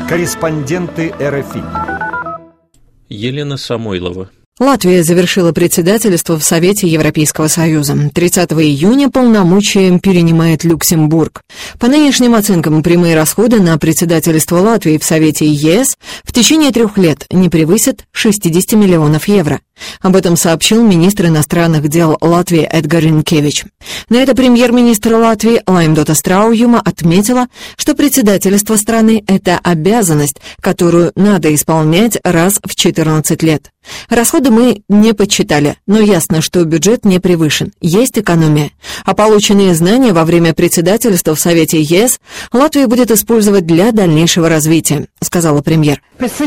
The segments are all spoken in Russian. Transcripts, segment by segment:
Корреспонденты РФИ. Елена Самойлова. Латвия завершила председательство в Совете Европейского Союза. 30 июня полномочия перенимает Люксембург. По нынешним оценкам, прямые расходы на председательство Латвии в Совете ЕС в течение 3 лет не превысят 60 миллионов евро. Об этом сообщил министр иностранных дел Латвии Эдгар Ринкевич. На это премьер-министр Латвии Лаймдота Страуюма отметила, что председательство страны – это обязанность, которую надо исполнять раз в 14 лет. Расходы мы не подсчитали, но ясно, что бюджет не превышен, есть экономия. А полученные знания во время председательства в Совете ЕС Латвия будет использовать для дальнейшего развития, сказала премьер.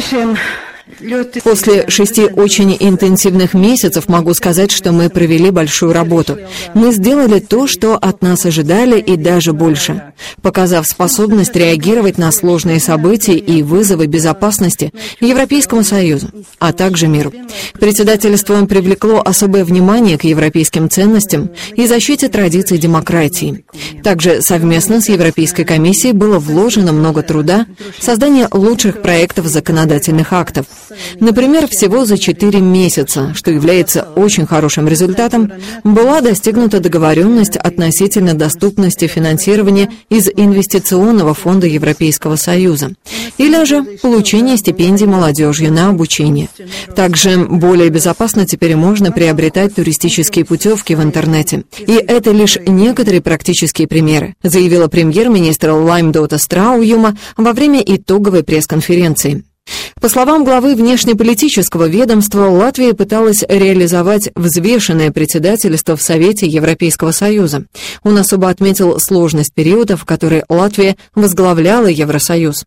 После 6 очень интенсивных месяцев могу сказать, что мы провели большую работу. Мы сделали то, что от нас ожидали, и даже больше, показав способность реагировать на сложные события и вызовы безопасности Европейскому Союзу, а также миру. Председательство привлекло особое внимание к европейским ценностям и защите традиций демократии. Также совместно с Европейской комиссией было вложено много труда в создание лучших проектов законодательных актов. Например, всего за 4 месяца, что является очень хорошим результатом, была достигнута договоренность относительно доступности финансирования из Инвестиционного фонда Европейского Союза, или же получения стипендий молодежью на обучение. Также более безопасно теперь можно приобретать туристические путевки в интернете. И это лишь некоторые практические примеры, заявила премьер-министр Лаймдота Страуюма во время итоговой пресс-конференции. По словам главы внешнеполитического ведомства, Латвия пыталась реализовать взвешенное председательство в Совете Европейского Союза. Он особо отметил сложность периода, в который Латвия возглавляла Евросоюз.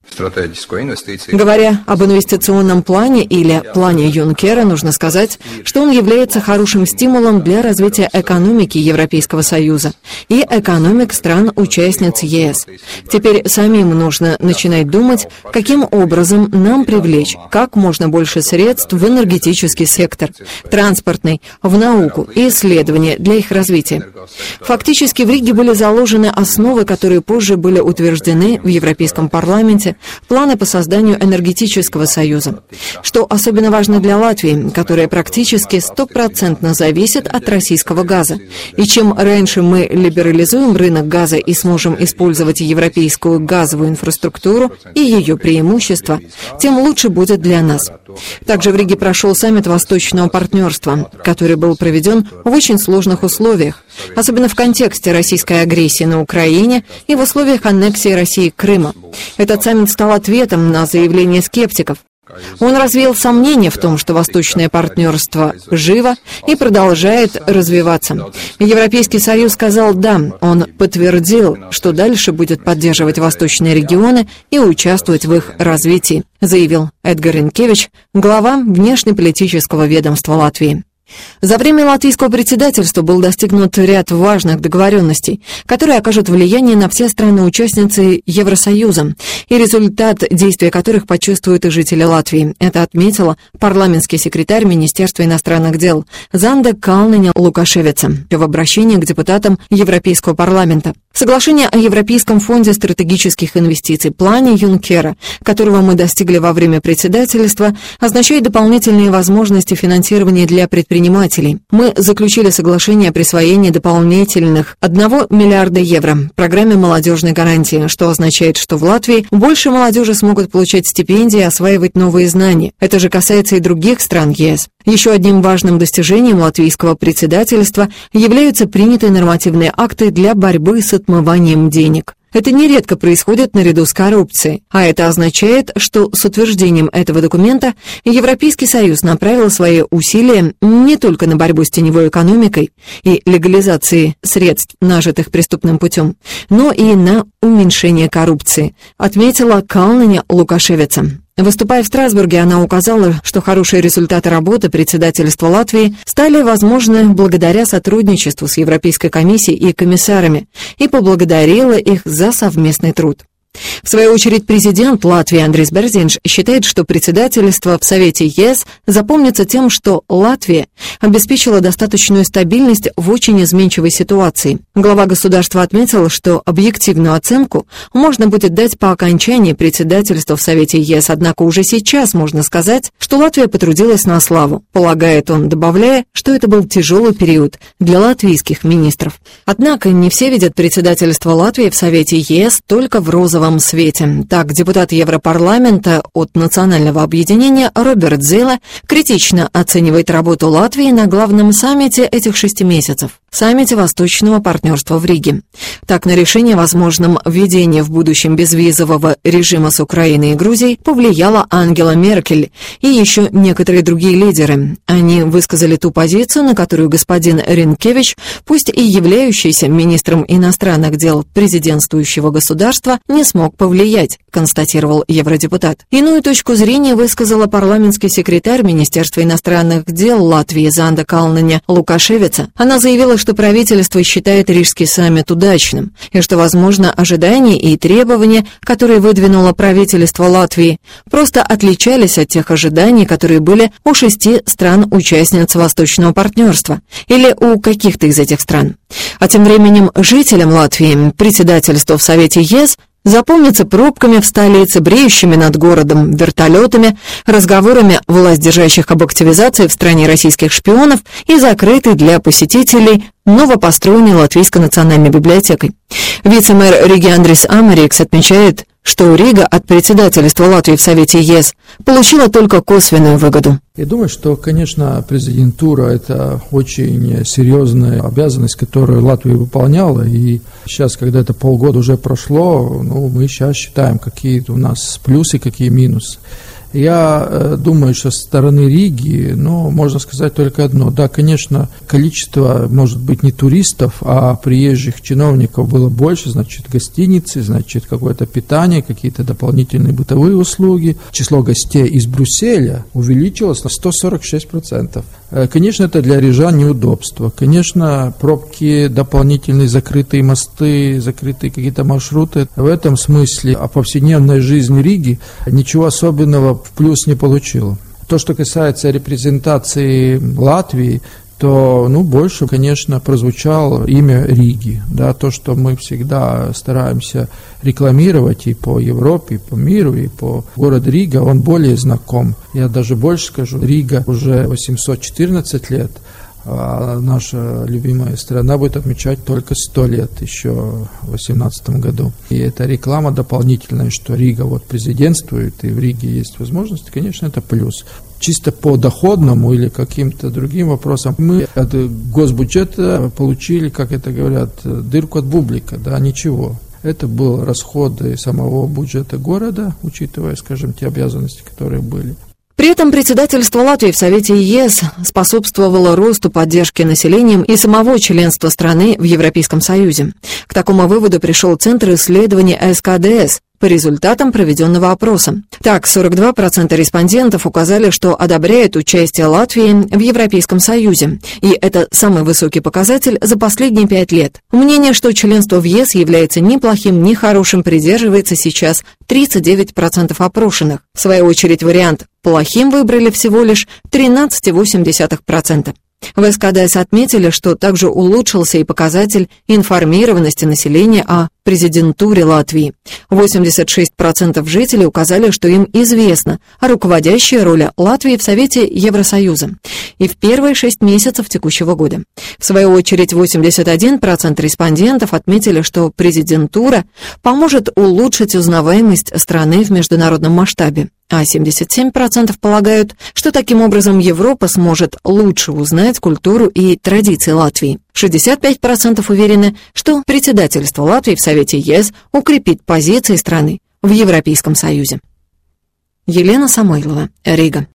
Говоря об инвестиционном плане или плане Юнкера, нужно сказать, что он является хорошим стимулом для развития экономики Европейского Союза и экономик стран-участниц ЕС. Теперь самим нужно начинать думать, каким образом нам привлечь как можно больше средств в энергетический сектор, транспортный, в науку и исследования для их развития. Фактически в Риге были заложены основы, которые позже были утверждены в Европейском парламенте, планы по созданию энергетического союза. Что особенно важно для Латвии, которая практически 100% зависит от российского газа. И чем раньше мы либерализуем рынок газа и сможем использовать европейскую газовую инфраструктуру и ее преимущества, тем лучше будет для нас. Также в Риге прошел саммит Восточного партнерства, который был проведен в очень сложных условиях, особенно в контексте российской агрессии на Украине и в условиях аннексии России Крыма. Этот саммит стал ответом на заявления скептиков. Он развеял сомнения в том, что Восточное партнерство живо и продолжает развиваться. Европейский Союз сказал «да», он подтвердил, что дальше будет поддерживать восточные регионы и участвовать в их развитии, заявил Эдгар Ринкевич, глава внешнеполитического ведомства Латвии. За время латвийского председательства был достигнут ряд важных договоренностей, которые окажут влияние на все страны-участницы Евросоюза, и результат действия которых почувствуют и жители Латвии. Это отметила парламентский секретарь Министерства иностранных дел Занда Калненя Лукашевица в обращении к депутатам Европейского парламента. Соглашение о Европейском фонде стратегических инвестиций, плане Юнкера, которого мы достигли во время председательства, означает дополнительные возможности финансирования для предпринимателей. Мы заключили соглашение о присвоении дополнительных 1 миллиарда евро программе молодежной гарантии, что означает, что в Латвии больше молодежи смогут получать стипендии и осваивать новые знания. Это же касается и других стран ЕС. Еще одним важным достижением латвийского председательства являются принятые нормативные акты для борьбы с отмыванием денег. Это нередко происходит наряду с коррупцией, а это означает, что с утверждением этого документа Европейский Союз направил свои усилия не только на борьбу с теневой экономикой и легализацией средств, нажитых преступным путем, но и на уменьшение коррупции, отметила Калненя Лукашевица. Выступая в Страсбурге, она указала, что хорошие результаты работы председательства Латвии стали возможны благодаря сотрудничеству с Европейской комиссией и комиссарами, и поблагодарила их за совместный труд. В свою очередь, президент Латвии Андрис Берзинш считает, что председательство в Совете ЕС запомнится тем, что Латвия обеспечила достаточную стабильность в очень изменчивой ситуации. Глава государства отметил, что объективную оценку можно будет дать по окончании председательства в Совете ЕС, однако уже сейчас можно сказать, что Латвия потрудилась на славу, полагает он, добавляя, что это был тяжелый период для латвийских министров. Однако не все видят председательство Латвии в Совете ЕС только в розовом свете. Так, депутат Европарламента от Национального объединения Роберт Зиле критично оценивает работу Латвии на главном саммите этих 6 месяцев – саммите Восточного партнерства в Риге. Так, на решение о возможном введении в будущем безвизового режима с Украиной и Грузией повлияла Ангела Меркель и еще некоторые другие лидеры. Они высказали ту позицию, на которую господин Ринкевич, пусть и являющийся министром иностранных дел президентствующего государства, не смог повлиять, констатировал евродепутат. Иную точку зрения высказала парламентский секретарь Министерства иностранных дел Латвии Занда Калнене Лукашевица. Она заявила, что правительство считает Рижский саммит удачным, и что, возможно, ожидания и требования, которые выдвинуло правительство Латвии, просто отличались от тех ожиданий, которые были у 6 стран-участниц Восточного партнерства, или у каких-то из этих стран. А тем временем жителям Латвии председательство в Совете ЕС запомнится пробками в столице, бреющими над городом вертолетами, разговорами властьдержащих об активизации в стране российских шпионов и закрытой для посетителей новопостроенной Латвийской национальной библиотекой. Вице-мэр Риги Андрис Америкс отмечает, что Рига от председательства Латвии в Совете ЕС получила только косвенную выгоду. Я думаю, что, конечно, президентура – это очень серьезная обязанность, которую Латвия выполняла, и сейчас, когда это полгода уже прошло, мы сейчас считаем, какие у нас плюсы, какие минусы. Я думаю, что со стороны Риги, можно сказать только одно. Да, конечно, количество, может быть, не туристов, а приезжих чиновников было больше, значит, гостиницы, значит, какое-то питание, какие-то дополнительные бытовые услуги. Число гостей из Брюсселя увеличилось на 146%. Конечно, это для рижан неудобство. Конечно, пробки, дополнительные закрытые мосты, закрытые какие-то маршруты. В этом смысле повседневная жизнь Риги ничего особенного в плюс не получила. То, что касается репрезентации Латвии, то, больше, конечно, прозвучало имя Риги. Да, то, что мы всегда стараемся рекламировать и по Европе, и по миру, и по городу Рига, он более знаком. Я даже больше скажу, Рига уже 814 лет, а наша любимая страна будет отмечать только 100 лет еще в 2018 году. И эта реклама дополнительная, что Рига президентствует, и в Риге есть возможности, конечно, это плюс. Чисто по доходному или каким-то другим вопросам мы от госбюджета получили, как это говорят, дырку от бублика, да, ничего. Это были расходы самого бюджета города, учитывая, скажем, те обязанности, которые были. При этом председательство Латвии в Совете ЕС способствовало росту поддержки населением и самого членства страны в Европейском Союзе. К такому выводу пришел Центр исследований СКДС по результатам проведенного опроса. Так, 42% респондентов указали, что одобряют участие Латвии в Европейском Союзе, и это самый высокий показатель за последние 5 лет. Мнение, что членство в ЕС является ни плохим, ни хорошим, придерживается сейчас 39% опрошенных. В свою очередь, вариант плохим выбрали всего лишь 13,8%. В СКДС отметили, что также улучшился и показатель информированности населения о президентуре Латвии. 86% жителей указали, что им известна руководящая роль Латвии в Совете Евросоюза и в первые 6 месяцев текущего года. В свою очередь, 81% респондентов отметили, что президентура поможет улучшить узнаваемость страны в международном масштабе, а 77% полагают, что таким образом Европа сможет лучше узнать культуру и традиции Латвии. 65% уверены, что председательство Латвии в Совете ЕС укрепит позиции страны в Европейском Союзе. Елена Самойлова, Рига.